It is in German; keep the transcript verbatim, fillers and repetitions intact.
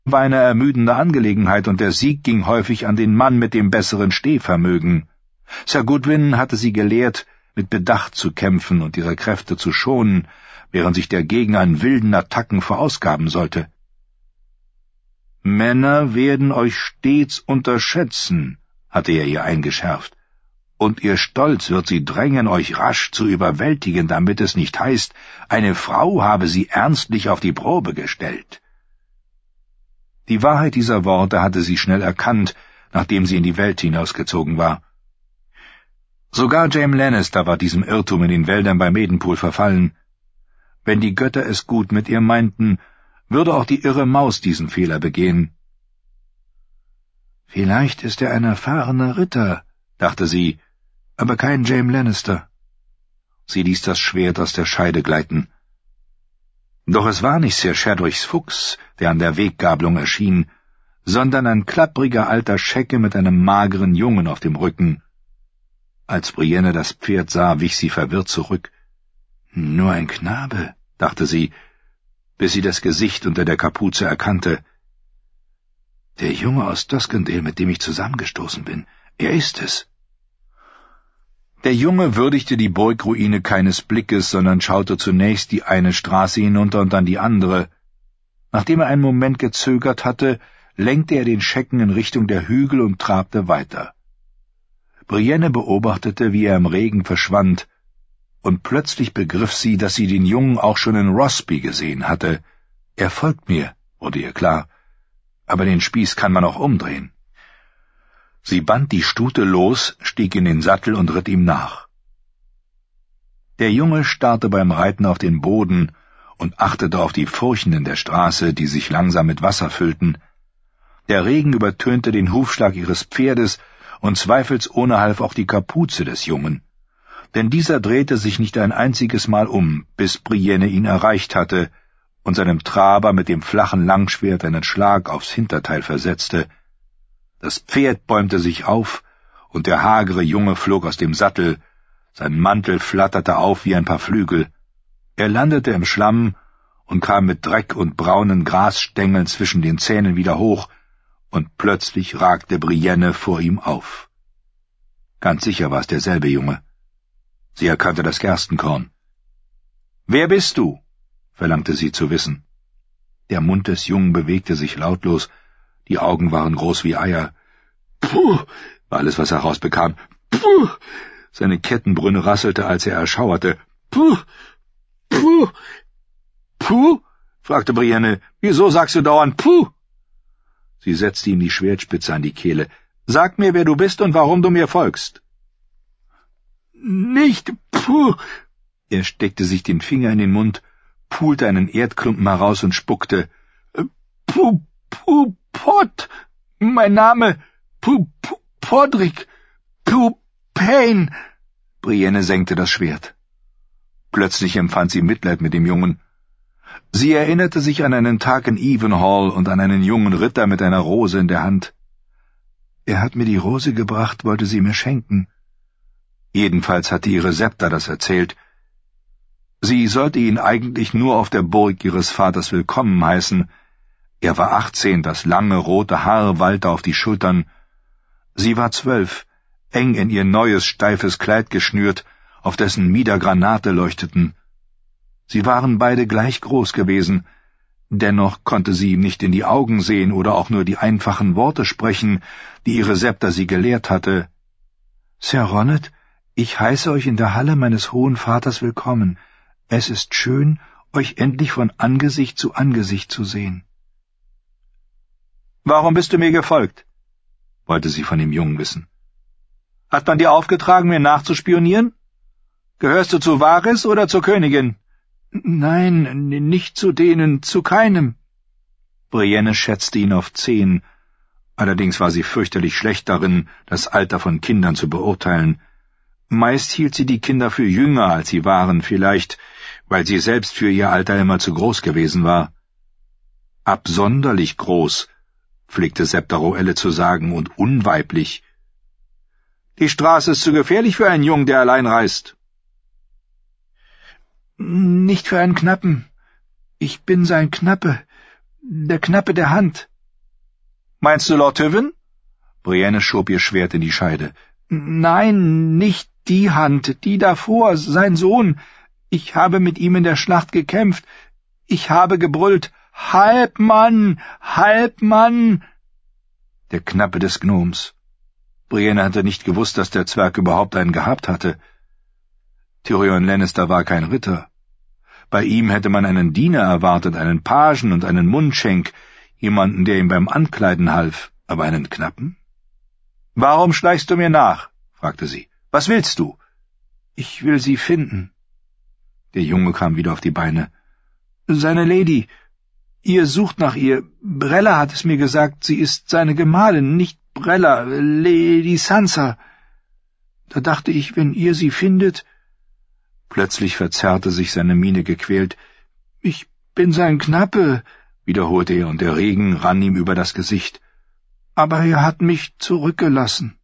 war eine ermüdende Angelegenheit, und der Sieg ging häufig an den Mann mit dem besseren Stehvermögen. Sir Goodwin hatte sie gelehrt, mit Bedacht zu kämpfen und ihre Kräfte zu schonen, während sich der Gegner in wilden Attacken verausgaben sollte. »Männer werden euch stets unterschätzen«, hatte er ihr eingeschärft, »und ihr Stolz wird sie drängen, euch rasch zu überwältigen, damit es nicht heißt, eine Frau habe sie ernstlich auf die Probe gestellt.« Die Wahrheit dieser Worte hatte sie schnell erkannt, nachdem sie in die Welt hinausgezogen war. Sogar Jaime Lannister war diesem Irrtum in den Wäldern bei Meadenpool verfallen. Wenn die Götter es gut mit ihr meinten, würde auch die irre Maus diesen Fehler begehen. »Vielleicht ist er ein erfahrener Ritter«, dachte sie, »aber kein Jaime Lannister.« Sie ließ das Schwert aus der Scheide gleiten. Doch es war nicht Sir Shadrichs Fuchs, der an der Weggabelung erschien, sondern ein klappriger alter Schecke mit einem mageren Jungen auf dem Rücken. Als Brienne das Pferd sah, wich sie verwirrt zurück. »Nur ein Knabe«, dachte sie, bis sie das Gesicht unter der Kapuze erkannte. »Der Junge aus Duskendale, mit dem ich zusammengestoßen bin, er ist es.« Der Junge würdigte die Burgruine keines Blickes, sondern schaute zunächst die eine Straße hinunter und dann die andere. Nachdem er einen Moment gezögert hatte, lenkte er den Schecken in Richtung der Hügel und trabte weiter. Brienne beobachtete, wie er im Regen verschwand, und plötzlich begriff sie, dass sie den Jungen auch schon in Rosby gesehen hatte. »Er folgt mir«, wurde ihr klar, »aber den Spieß kann man auch umdrehen.« Sie band die Stute los, stieg in den Sattel und ritt ihm nach. Der Junge starrte beim Reiten auf den Boden und achtete auf die Furchen in der Straße, die sich langsam mit Wasser füllten. Der Regen übertönte den Hufschlag ihres Pferdes, und zweifelsohne half auch die Kapuze des Jungen. Denn dieser drehte sich nicht ein einziges Mal um, bis Brienne ihn erreicht hatte und seinem Traber mit dem flachen Langschwert einen Schlag aufs Hinterteil versetzte. Das Pferd bäumte sich auf, und der hagere Junge flog aus dem Sattel, sein Mantel flatterte auf wie ein paar Flügel. Er landete im Schlamm und kam mit Dreck und braunen Grasstängeln zwischen den Zähnen wieder hoch, und plötzlich ragte Brienne vor ihm auf. Ganz sicher war es derselbe Junge. Sie erkannte das Gerstenkorn. »Wer bist du?« verlangte sie zu wissen. Der Mund des Jungen bewegte sich lautlos, die Augen waren groß wie Eier. »Puh«, war alles, was er rausbekam. »Puh«, seine Kettenbrünne rasselte, als er erschauerte. »Puh, puh, puh«, fragte Brienne, »wieso sagst du dauernd Puh?« Sie setzte ihm die Schwertspitze an die Kehle. »Sag mir, wer du bist und warum du mir folgst.« »Nicht Puh!« Er steckte sich den Finger in den Mund, pulte einen Erdklumpen heraus und spuckte. »Puh, Puh, Pot! Mein Name! Puh, Puh, Podrick! Puh, Pain!« Brienne senkte das Schwert. Plötzlich empfand sie Mitleid mit dem Jungen. Sie erinnerte sich an einen Tag in Evenhall und an einen jungen Ritter mit einer Rose in der Hand. »Er hat mir die Rose gebracht, wollte sie mir schenken.« Jedenfalls hatte ihre Septa das erzählt. Sie sollte ihn eigentlich nur auf der Burg ihres Vaters willkommen heißen. Er war achtzehn, das lange rote Haar wallte auf die Schultern. Sie war zwölf, eng in ihr neues, steifes Kleid geschnürt, auf dessen Mieder Granate leuchteten. Sie waren beide gleich groß gewesen, dennoch konnte sie ihm nicht in die Augen sehen oder auch nur die einfachen Worte sprechen, die ihre Septa sie gelehrt hatte. »Sir Ronnet, ich heiße euch in der Halle meines hohen Vaters willkommen. Es ist schön, euch endlich von Angesicht zu Angesicht zu sehen.« »Warum bist du mir gefolgt?« wollte sie von dem Jungen wissen. »Hat man dir aufgetragen, mir nachzuspionieren? Gehörst du zu Varys oder zur Königin?« »Nein, nicht zu denen, zu keinem.« Brienne schätzte ihn auf zehn. Allerdings war sie fürchterlich schlecht darin, das Alter von Kindern zu beurteilen. Meist hielt sie die Kinder für jünger, als sie waren, vielleicht, weil sie selbst für ihr Alter immer zu groß gewesen war. »Absonderlich groß«, pflegte Septa Roelle zu sagen, und unweiblich. »Die Straße ist zu gefährlich für einen Jungen, der allein reist.« »Nicht für einen Knappen. Ich bin sein Knappe, der Knappe der Hand.« Meinst du Lord Tyven? Brienne schob ihr Schwert in die Scheide. »Nein, nicht die Hand, die davor, sein Sohn. Ich habe mit ihm in der Schlacht gekämpft. Ich habe gebrüllt, »Halbmann! Halbmann!« Der Knappe des Gnoms. Brienne hatte nicht gewusst, dass der Zwerg überhaupt einen gehabt hatte. Tyrion Lannister war kein Ritter. Bei ihm hätte man einen Diener erwartet, einen Pagen und einen Mundschenk, jemanden, der ihm beim Ankleiden half, aber einen Knappen? »Warum schleichst du mir nach?« fragte sie. »Was willst du?« »Ich will sie finden.« Der Junge kam wieder auf die Beine. »Seine Lady, ihr sucht nach ihr. Brella hat es mir gesagt, sie ist seine Gemahlin, nicht Brella, Lady Sansa. Da dachte ich, wenn ihr sie findet...« Plötzlich verzerrte sich seine Miene gequält. »Ich bin sein Knappe«, wiederholte er, und der Regen rann ihm über das Gesicht. »Aber er hat mich zurückgelassen.«